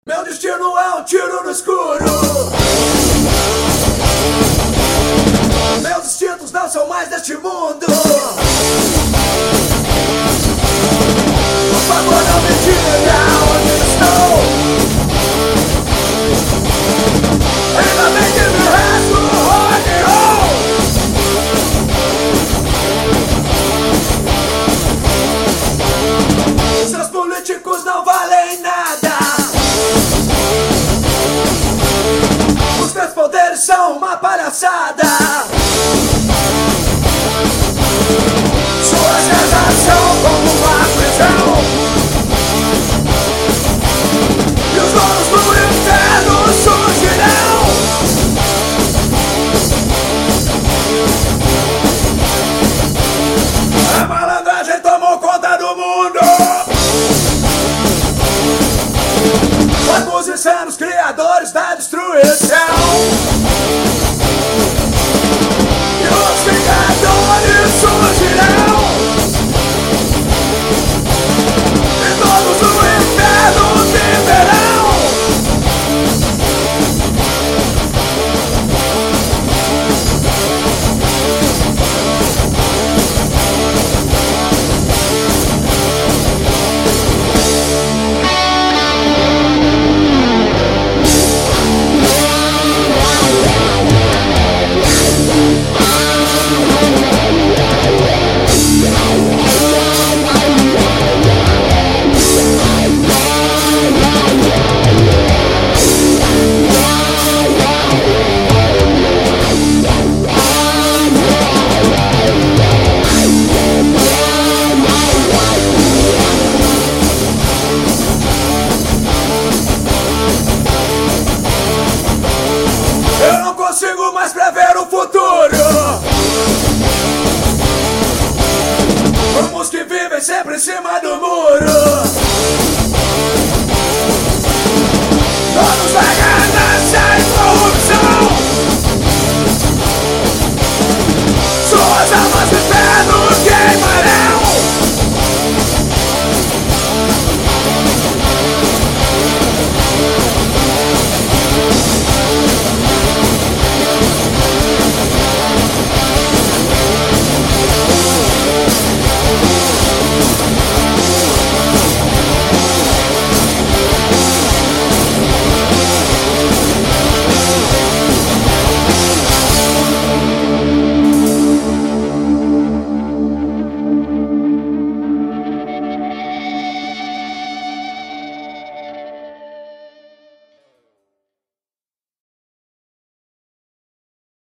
Meu destino é um tiro no escuro. Meus instintos não são mais deste mundo. Por favor, não me diga onde estou. Ainda bem que me resto rock and roll. Seus políticos não valem nada. Os meus poderes são uma palhaçada. Suas regras são como uma prisão. E os donos do inferno surgirão. A malandragem tomou conta do mundo. Os insanos criadores da destruição.